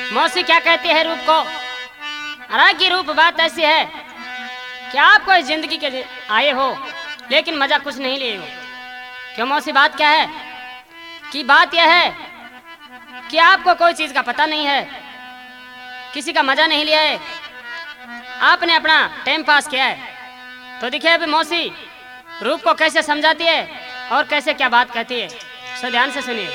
मौसी क्या कहती है रूप को? अरे की रूप बात ऐसी है कि आप कोई जिंदगी के लिए आए हो लेकिन मजा कुछ नहीं लिए हो। क्यों मौसी, बात क्या है? कि बात यह है कि आपको कोई चीज का पता नहीं है, किसी का मजा नहीं लिया है, आपने अपना टाइम पास किया है। तो देखिए अभी मौसी रूप को कैसे समझाती है और कैसे क्या बात कहती है, सो ध्यान से सुनिए।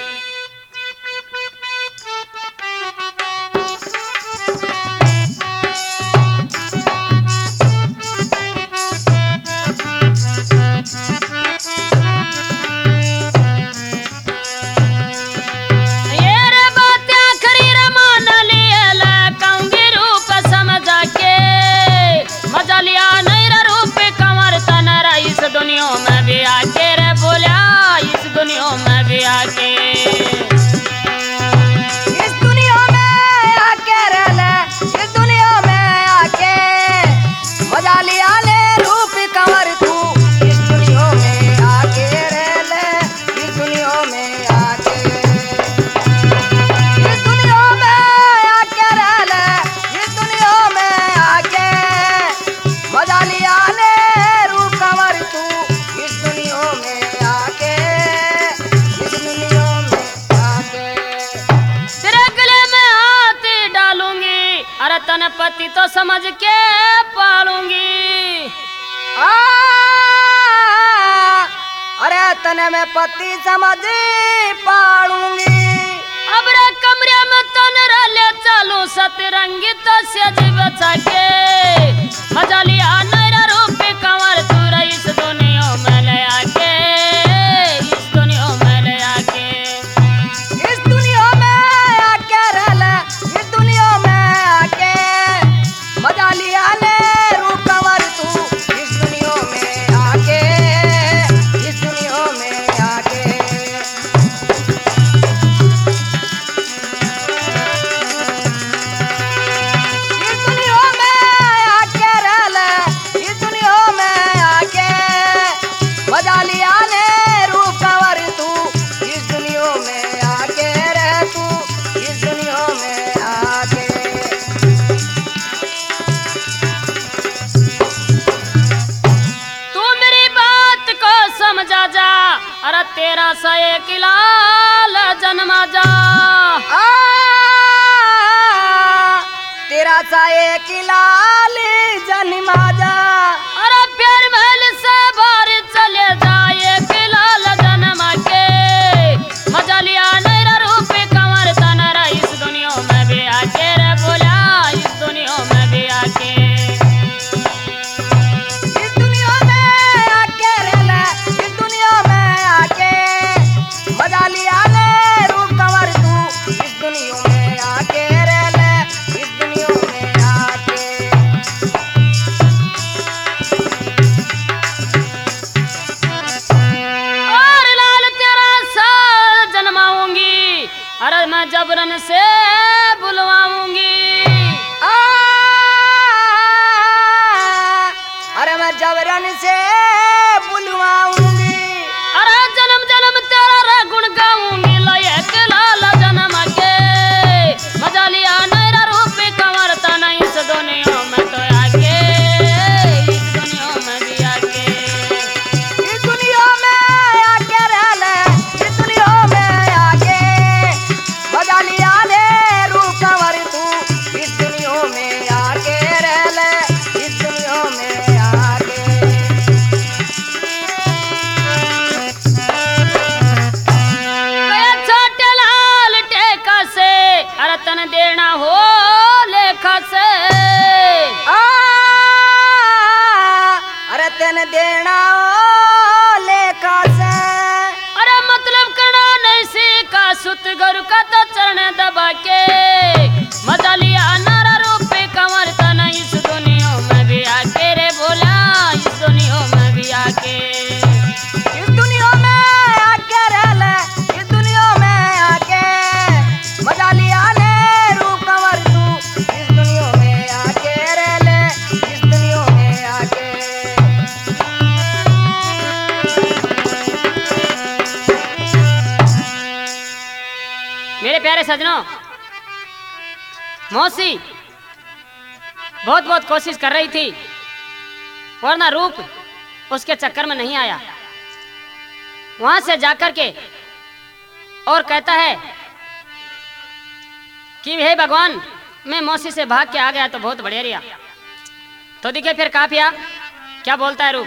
पति तो समझ के पालूंगी, अरे तने मैं पति समझ पालूंगी। अब रे कमरे में तन ले चलू सतरंगी तो सज बचा के मजा लिया नैरा रूप कंवर तू इस दुनिया में ले आके, इस दुनिया में ले आके, इस दुनिया में आके रह ले, इस दुनिया में आके मजा लिया ले रूप कंवर तू इस दुनिया में आके, इस दुनिया में आके। इस दुनिया में आके रह ले, इस दुनिया में आके मजा लिया ले रूप कंवर तू इस दुनिया में आके रह, तू इस दुनिया में आके। समझा जा, अरे तेरा सा एक लाल जन्मा जा, तेरा सा एक लाल जन्मा जा, अरे प्यार महल से बाहर चले जा एक लाल जन्मा के मजा लिया नैरा रूप कंवर तनरा इस दुनिया में भी आके रे बोला, इस दुनिया में भी आके, मजा लिया ले रूप कंवर तू इस दुनिया में आके रह ले, इस दुनिया में आके। और लाल तेरा सा जन्माऊंगी, अरे मैं जबरन से बुलवाऊंगी, अरे मैं जबरन से बुलवाऊंगी, अरे जन्म जन्म तेरा रे गुण गाऊंगी, लायक लाल जन्म के मजा लिया नैरा रूप कंवर तना इस दुनिया में तो आके, इस दुनिया में भी आके, इस दुनिया में आके रह ले, इस दुनिया में आके मजा लिया ले रूप कंवर तू इस दुनिया में आके रह ले, इस दुनिया में आके। तन देना हो लेखा से, अरे तन देना हो लेखा से, अरे मतलब करना नहीं सीखा सुत गुरु का तो चरण दबा के मजा लिया नारा रूप कंवर तना इस दुनिया में भी आके रे बोला, इस दुनिया में भी आके, इस दुनिया में आके रह ले, इस दुनिया में आके मजा लिया ले रूप कंवर तू इस दुनिया में आके रह ले, इस दुनिया में आके। मेरे प्यारे सजनों, मौसी बहुत बहुत कोशिश कर रही थी, वरना रूप उसके चक्कर में नहीं आया। वहां से जाकर के और कहता है कि हे भगवान, मैं मौसी से भाग के आ गया तो बहुत बढ़िया रिया। तो दिखे फिर काफिया क्या बोलता है रूप।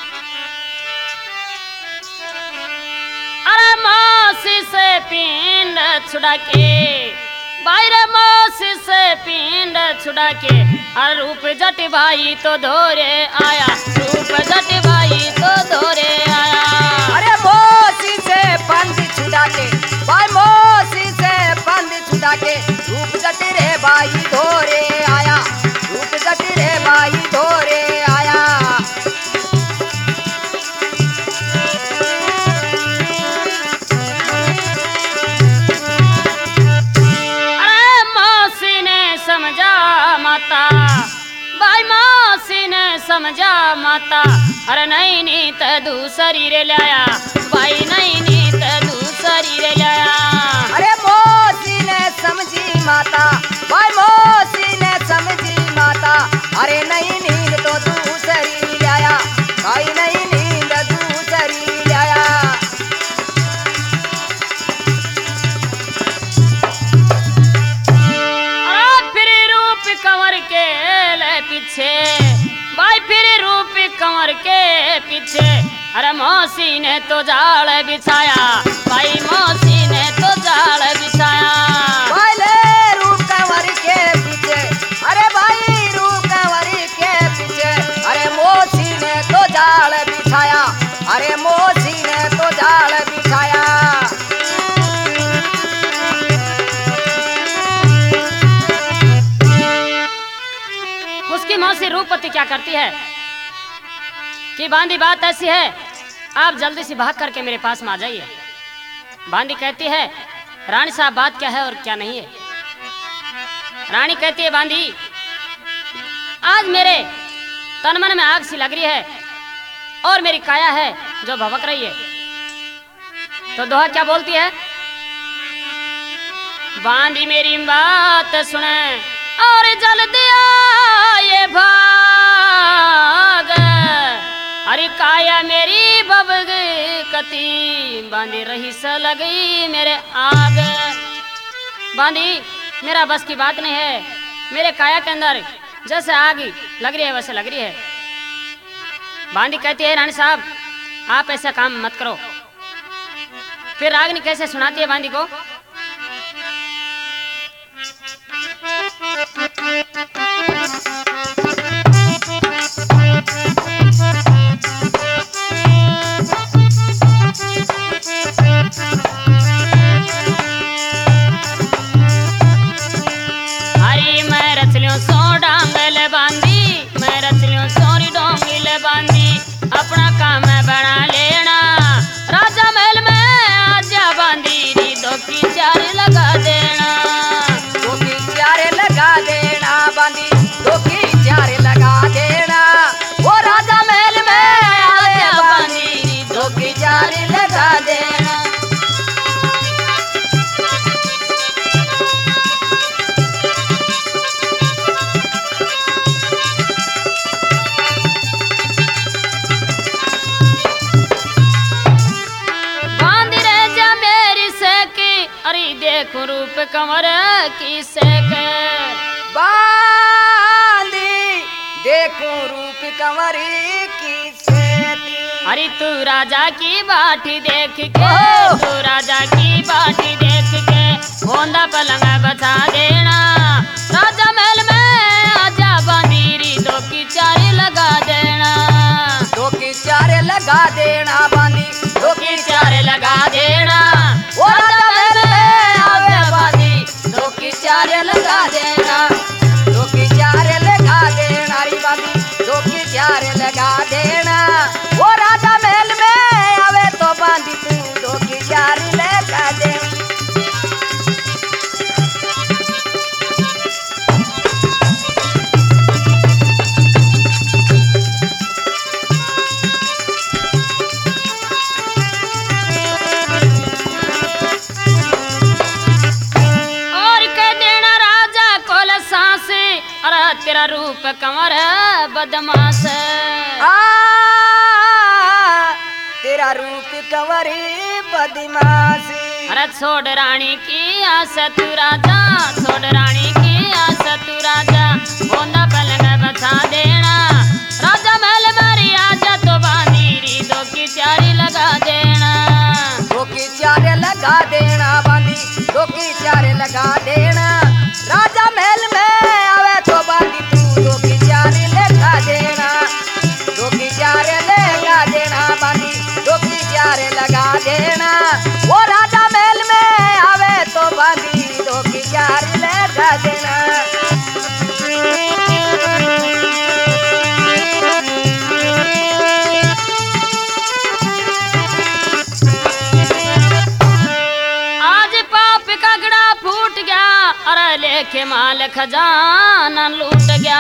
अरे मौसी से पिंड छुड़ा के, बाहर मौसी से पिंड छुड़ा के, अरे रूप जट भाई तो धोरे आया, रूप जट भाई तो धोरे आया। अरे मौसी से पंद छुड़ा के, भाई मौसी से पंद छुड़ा के, रूप जट रे भाई धोरे आया, रूप जट रे भाई धोरे आया। अरे मौसी ने समझा माता, भाई मौसी ने समझा माता, अरे नहीं नीत दूसरी रे लाया, भाई नहीं नीत दूसरी रे लाया। अरे मौसी ने समझी माता, भाई मौसी ने समझी माता, अरे नहीं नींद तो दूसरी लाया, भाई नहीं नींद दूसरी लाया। अरे फिर रूप कंवर के ले पीछे, भाई फिर रूप कंवर के पीछे, अरे मौसी ने तो जाल बिछाया, भाई मौसी ने तो जाल बिछाया। भाई ले रूप कंवर के पीछे, अरे भाई रूप कंवर के पीछे, अरे मौसी ने तो जाल बिछाया, अरे मौसी ने तो जाल बिछाया। उसकी मौसी रूपवती क्या करती है कि बांदी बात ऐसी है, आप जल्दी से भाग करके मेरे पास में आ जाइए। बांदी कहती है रानी साहब बात क्या है और क्या नहीं है। रानी कहती है बांदी, आज मेरे तन मन में आग सी लग रही है और मेरी काया है जो भभक रही है। तो दोहा क्या बोलती है, बांदी मेरी बात सुने और जल्दी आए भाग, अरे काया मेरी बबग कती, बांधी रही स लगी मेरे आग। बांधी मेरा बस की बात नहीं है, मेरे काया के अंदर जैसे आग लग रही है वैसे लग रही है। बांधी कहती है रानी साहब आप ऐसा काम मत करो। फिर रागनी कैसे सुनाती है बांधी को, हरी मैं रचलियों सो डांगल बांधी, मैं रचलियों सोरी डोंगिल बांधी, अपना काम बना लेना राजा महल में आजा बांधी, री दो की चार लगा देना, दो की चार लगा देना बांधी, दो की चार लगा देना, वो राजा महल में आया बांधी, दो की चार लगा देना। बांधी रह जा मेरी सेकी, अरे देखो रूप कंवर की सेक, बांधी देखो रूप कंवरी की सेती, अरे तू राजा की बाटी देख के, ओह! तू राजा की बाटी देख के, गोंदा पलंग बचा देना राजा महल में आजा बांधी, री दो की चार लगा देना, दो की चार लगा देना बांधी, दो की चार लगा देना, वो राजा महल में आवे बांधी, दो की चार लगा देना, दो की चार लगा देना री बांधी, दो की चार लगा देना, वो राजा महल में आवे तो बांधी तू दो की चार लगा देना। तेरा रूप कंवर है बदमाश आ तेरा रूप कंवरी बदमाश। अरे छोड़ रानी की आस तू राजा, छोड़ रानी की आस तू राजा, बोंदा पलंग बचा देना, राजा महल मारी आजा तो बांधी दो की चारी लगा देना, दो की चारे लगा देना, बांधी दो की चारे लगा देना, राजा महल में आवे तो बांधी तू दो की चारे लगा देना, दो की चारे लगा देना, बांधी दो की चारे लगा देना, वो राजा महल में आवे तो बांधी दो की चारे लगा देना। लेके माल खजाना लूट गया,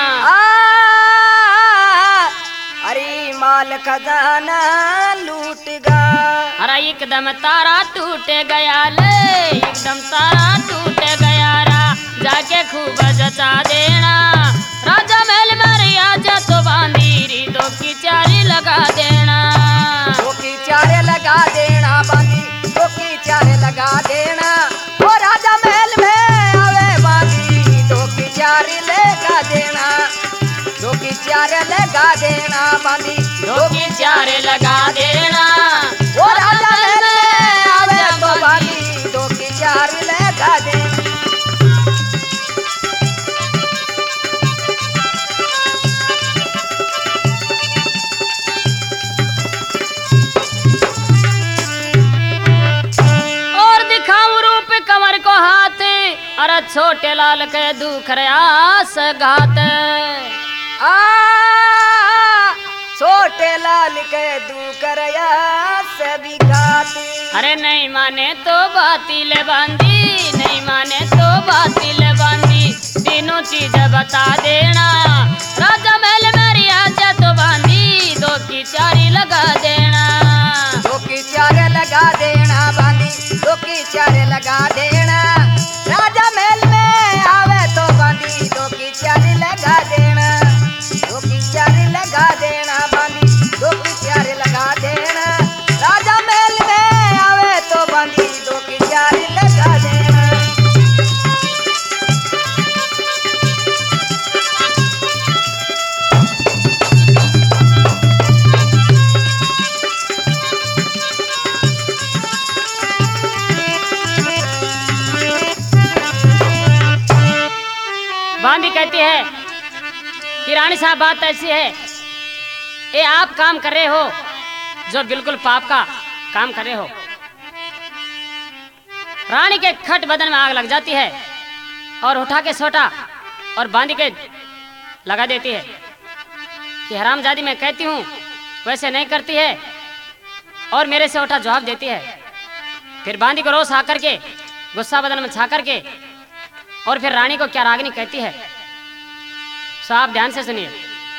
अरे माल खजाना लूट गया, अरे एकदम तारा टूट गया ले, एकदम तारा टूट गया रा, जाके खूब जचा देना, राजा महल मारी आजा तो बांधी दो की चारी लगा देना, दो की चारे लगा देना, बांधी दो की चारे लगा देना, वो राजा महल में चारे लगा देना, दो की चारे लगा देना, बांधी दो की चारे लगा देना, वो राजा महल में आवे तो बांधी दो की चारे लगा देना। और दिखाऊं रूप कंवर को हाथ, अरे छोटे लाल के दुख रयास घात, छोटे लाल के दुख रयास भी घात, अरे नहीं माने तो बातिल बांधी, नहीं माने तो बातिल बांधी, तीनों चीज बता देना, राजा महल मेरी आजा तो बांधी दो की चारी लगा देना, दो की चारे लगा देना, बांधी दो की चारे लगा देना, राजा महल में आवे तो बांधी दो की चारे लगा देना, दो की चारे लगा देना, बांधी दो की चारे लगा देना, राजा महल में आवे तो बांधी दो की चारे लगा देना। बांधी कहती है कि रानी साहब बात ऐसी है, ये आप काम कर रहे हो जो बिल्कुल पाप का काम कर रहे हो। रानी के खट बदन में आग लग जाती है और उठा के सोटा और बांधी के लगा देती है कि हरामजादी मैं कहती हूँ वैसे नहीं करती है, और मेरे से उठा जवाब देती है। फिर बांधी को रोष आकर के गुस्सा बदन में छा करके और फिर रानी को क्या रागनी कहती है, सो आप ध्यान से सुनिए।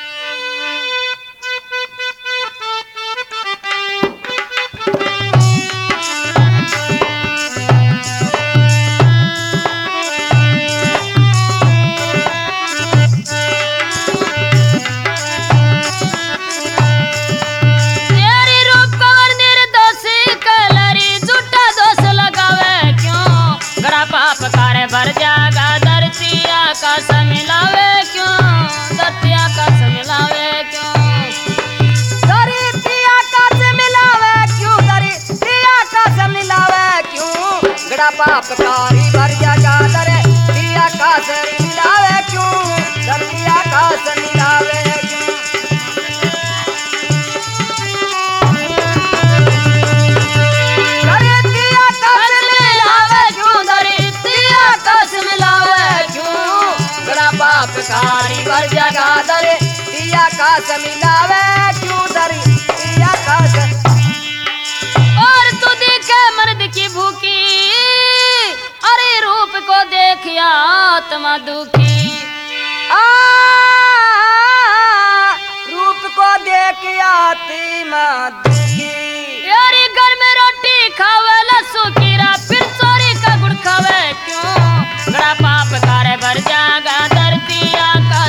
भर जागा धरती आकाश मिलावे क्यों, धरती आकाश मिलावे क्यों, धरती आकाश मिलावे क्यों, धरती आकाश मिलावे क्यों, गड़ा पापकारी भर जागा धरती आकाश मिलावे क्यों, धरती आकाश मिलावे क्यों। पापकारी भर जगा दरे दिया काश मिलावे क्यों दरी दिया काश। और तू देखे मर्द की भूखी, अरे रूप को देखिया आत्मा दुखी, रूप को देखिया आत्मा दुखी, यारी घर में रोटी खावे लसु कीरा, फिर चोरी का गुड़ खावे क्यों, बड़ा पाप करे भर जागा धरती आकाश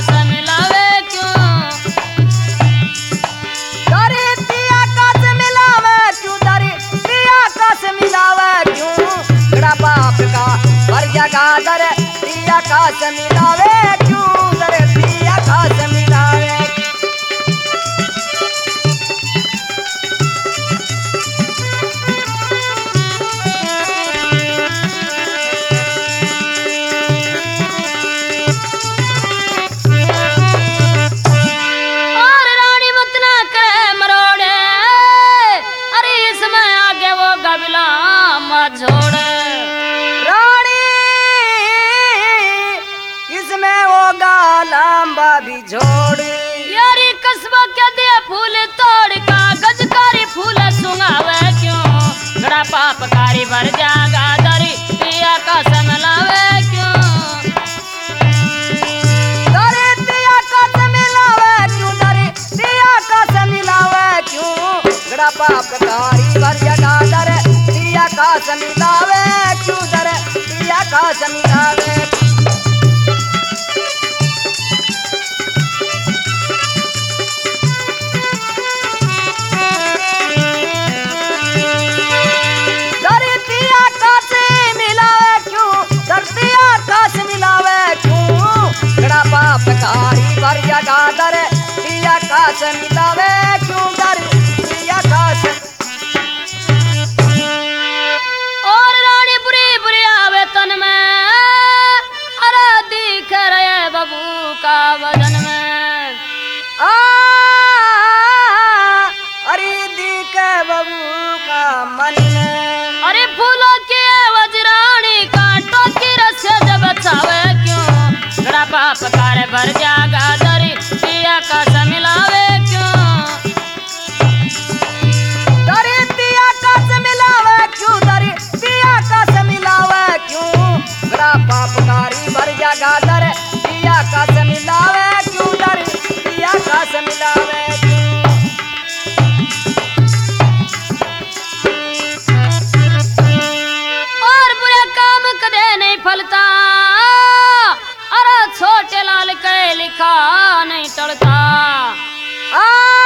दर दिया कास मिलावे क्यों दर दिया कास मिलावे। और रानी मत ना करे मरोड़े, अरे इसमें आगे वो गबला मत छोड़े। रानी इसमें वो गालंबा भी छोड़। यारी कस्बा के दिए फूल तोड़ कागज कारी फूल सुंगावे क्यों, गड़ा पापकारी भर जागा दरी पिया का समलावे क्यों। दरे दिया कास मिलावे क्यों दरे दिया कास मिलावे क्यों, गड़ा पापकारी भर जगा दरे दिया कास मिलावे क्यों दरे दिया कास मिलावे। धरतिया कास मिलावे क्यों धरतिया कास मिलावे क्यों, गड़ा पापकारी भर जगा दरे दिया कास मिलावे क्यों दरे दिया कास। और रानी बुरी बुरी आवे तन में, अरे दिख रहे बबू का वजन में। आ अरे दिख बबू का मन में। अरे फूलों की वजरानी कांटों की रस जब चावे क्यों, गड़ा पापकार भर जागा दरी पिया का समिलावे क्यों। दरे दिया कास मिलावे क्यों दरे दिया कास मिलावे क्यों, गड़ा पापकारी भर जगा दरे दिया कास मिलावे क्यों दरे दिया कास मिलावे क्यों। और बुरे काम कदे नहीं फलता, अरे छोटे लाल के लिखा नहीं टलता। आ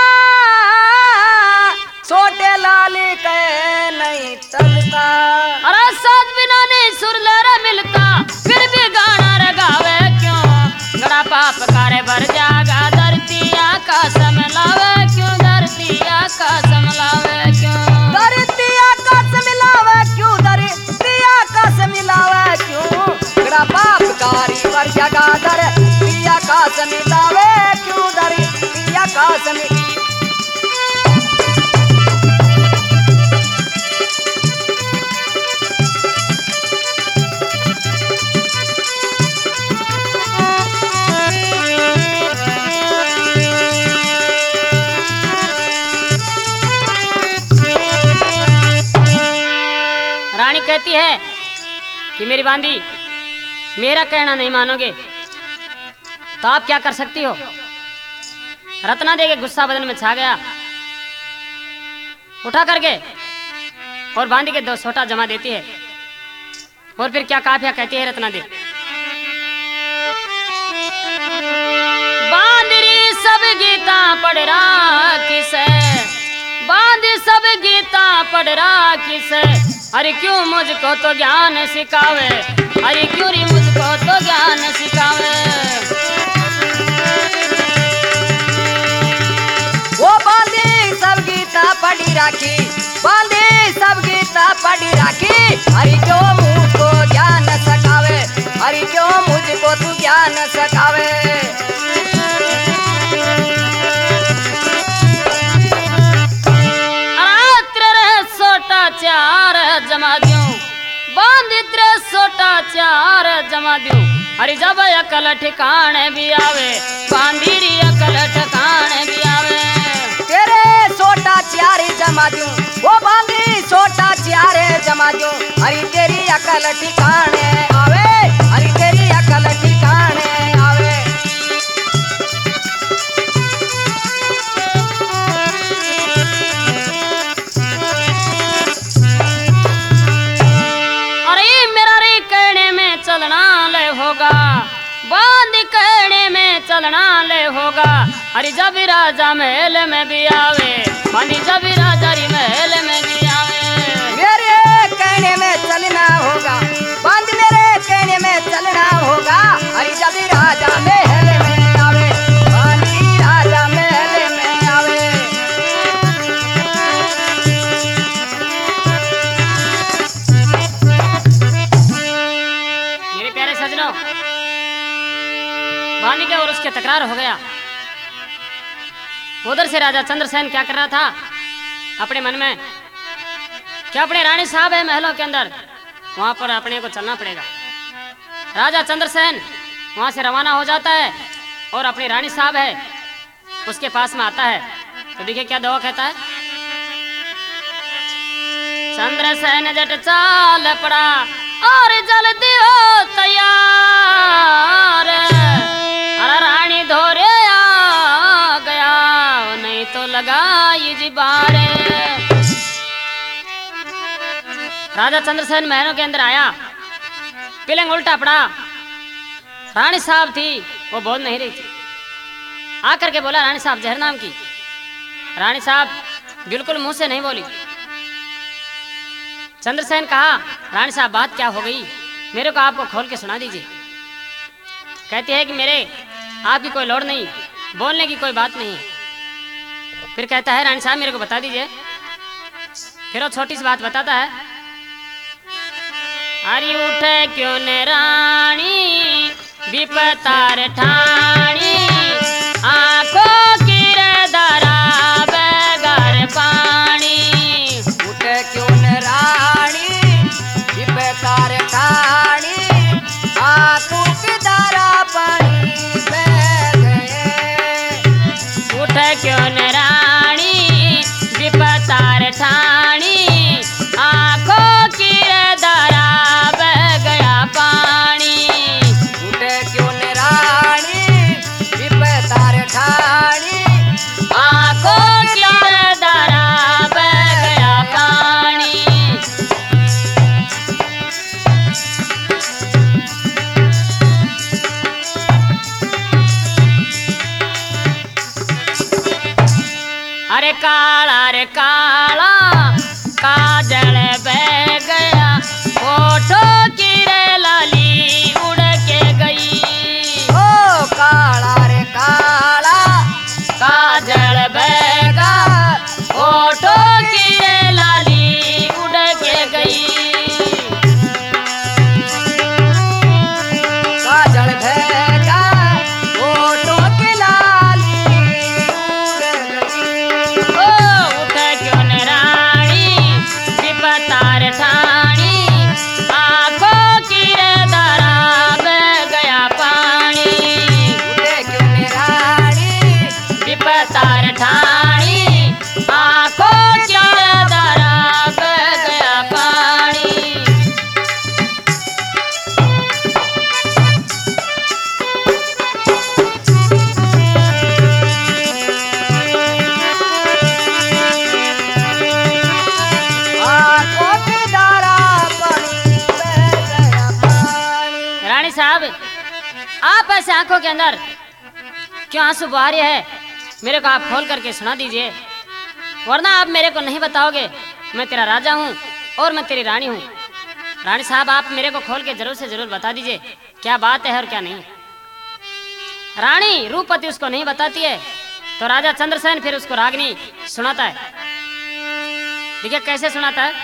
छोटे लाल के नहीं टलता। अरे साथ बिना नहीं सुर लहरा मिलता, फिर भी गाना रगावे क्यों, गड़ा पाप करे भर जागा धरतिया का समलावे क्यों, धरतिया का समलावे क्यों। धरतिया कास मिलावे क्यों धरतिया कास मिलावे क्यों, गड़ा पापकारी भर जगा धरतिया कास मिलावे क्यों धरतिया कास मिलावे। रानी कहती है कि मेरी बांदी मेरा कहना नहीं मानोगे तो आप क्या कर सकती हो। रत्ना देके गुस्सा बदन में छा गया, उठा करके और बांदी के 2 सोटा जमा देती है। और फिर क्या काफिया कहती है रत्ना दे। बांदरी सब गीता पढ़ रहा किसे, बांदी सब गीता पढ़ रहा किसे, अरे क्यों मुझको तो ज्ञान सिखावे, अरे क्यों री मुझको तो ज्ञान सिखावे। वो बांधी सब गीता पढ़ी राखी, बांधी सब गीता पढ़ी राखी, अरे क्यों मुझको ज्ञान सखावे, अरे क्यों मुझको तू ज्ञान सखावे। सोटा चार जमा दूं, बांधी 304 जमा दूं, अरे जब अकल ठिकाने भी आवे, बांधी री अकल ठिकाने भी आवे। तेरे सोटा 4 जमा दूं, वो बांधी सोटा 4 जमा दूं, अरे तेरी अकल ठिकाने आवे, अरे तेरी अकल ठिकाने आवे। बांध कहने में चलना ले होगा, अरे जब राजा महल में भी आवे, बांधी जब राजा री महल में भी आवे। मेरे कहने में चलना होगा, बांध मेरे कहने में होगा अरे जल्दी राजा महल में आवे पानी राजा महल में आवे मेरे प्यारे सजनों, वानी के और उसके तकरार हो गया। उधर से राजा चंद्रसेन क्या कर रहा था अपने मन में, क्या अपने रानी साहब है महलों के अंदर, वहां पर अपने को चलना पड़ेगा। राजा चंद्रसेन वहां से रवाना हो जाता है और अपनी रानी साहब है उसके पास में आता है। तो देखिए क्या दवा कहता है। चंद्रसेन जट चाल पड़ा और जल्दी हो तैयार, अरे रानी धोरे आ गया नहीं तो लगाई जी बारे। राजा चंद्रसेन महलों के अंदर आया, पिलंग उल्टा पड़ा। रानी साहब थी वो बोल नहीं रही थी। आकर के बोला रानी साहब जहर नाम की। रानी साहब बिल्कुल मुंह से नहीं बोली। चंद्रसेन कहा रानी साहब बात क्या हो गई, मेरे को आपको खोल के सुना दीजिए। कहती है कि मेरे आपकी कोई लोड़ नहीं, बोलने की कोई बात नहीं। फिर कहता है रानी साहब मेरे को बता दीजिए। फिर वो छोटी सी बात बताता है। अरे उठे क्यों न रानी विपतार ठाणी, आंखों की रे दरा बेगर पानी। उठे क्यों न रानी विपतार ठाणी, आंखों की धारा पानी बह गए। उठे क्यों न रानी विपतार ठाणी, आंखों की रे दरा बह गया पानी। उठे क्यों न रानी विपतार ठाणी, आंखों की रे दरा बह गया पानी। अरे काला रे काला काजल बह गया, होठों की रे लाली उड़ के गई। ओ काला रे काला काजल बह गया, होठों की रे लाली उड़ के गई। काजल भेगा ओटो की लाली उड़ गई। ओ उठे क्यों न रानी विपतार ठाणी, आंखों की रे दरा बह गया पानी। उठे क्यों न रानी विपतार ठाणी, आंखों की रे दरा बह गया पानी। आंखों की धारा पानी बह गया पानी। रानी साहब आप ऐसे आंखों के अंदर क्यों आंसू बहा रहे हैं, मेरे को आप खोल करके सुना दीजिए, वरना आप मेरे को नहीं बताओगे। मैं तेरा राजा हूँ और मैं तेरी रानी हूँ। रानी साहब आप मेरे को खोल के जरूर से जरूर बता दीजिए क्या बात है और क्या नहीं। रानी रूपवती उसको नहीं बताती है तो राजा चंद्रसेन फिर उसको रागनी सुनाता है। देखिए कैसे सुनाता है।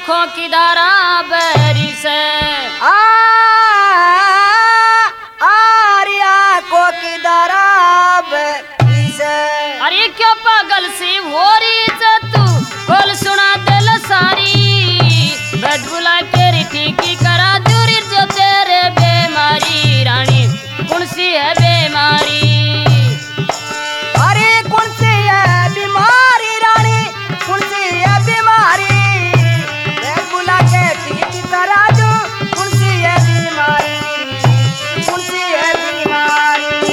आंखों की धारा बहरी से आरिया को की दराब से अरे क्यों पागल सी हो रही से तू बोल सुना दिल सारी बैठ बुला के ठीक करा दूरी जो तेरे बेमारी रानी कौन सी है बेमारी अरे कौन सी है बीमारी रानी कौन सी है बीमारी बैठ बुला के ठीक करा दो कौन सी है बीमारी कौन सी है बीमारी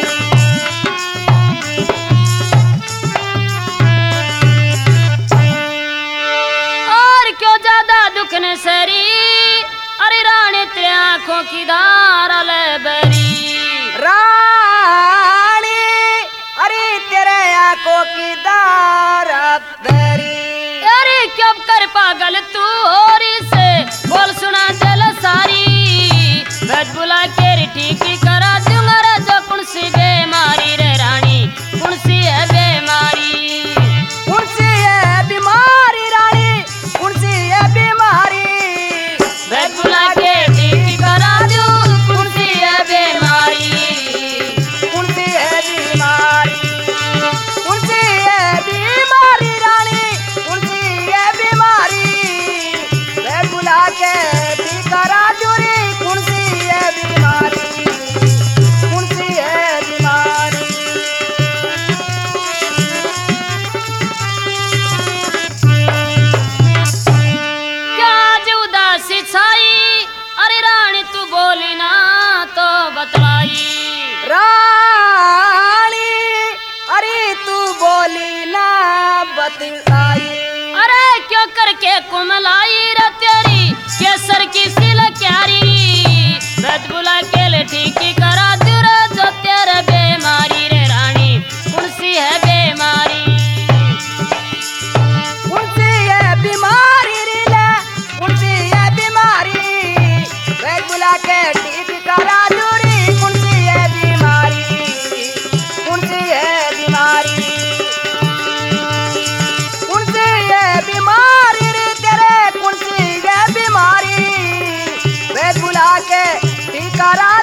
और क्यों ज्यादा दुख न सरी अरे रानी तेरे आंखों की धारा ले बरी रानी अरे तेरे आंखों की दारत बेरी अरे क्यों कर पागल तू होरी से बोल सुना दिल सारी बैठ बुला के ठीक करा दूंगा रे जो कौन सी बेमारी रे रानी कौन सी है बेमारी कौन सी है बीमारी रानी कौन सी है बीमारी बैठ बुला के ठीक करा दूं कौन सी है बेमारी कौन सी है बीमारी कौन सी है बीमारी रानी कौन सी है बीमारी मैं बुला के ठीक करा दूरी कौन सी है बीमारी कौन सी है बीमारी क्या आज उदासी छाई अरे रानी तू बोली ना तो बतलाई रानी अरे तू बोली ना बतलाई अरे क्यों करके कुमलाई रे तेरी केसर की सिल क्यारी बैठ बुला के ले ठीक करा दूर जो तेरे बेमारी रे रानी कौन सी है बेमारी कौन सी है बीमारी रीले कौन सी है बीमारी बैठ बुला के ठीक करा दूरी कौन सी है बीमारी कौन सी है बीमारी कौन सी है बीमारी रे तेरे कौन सी है बीमारी बैठ बुला के ठीक करा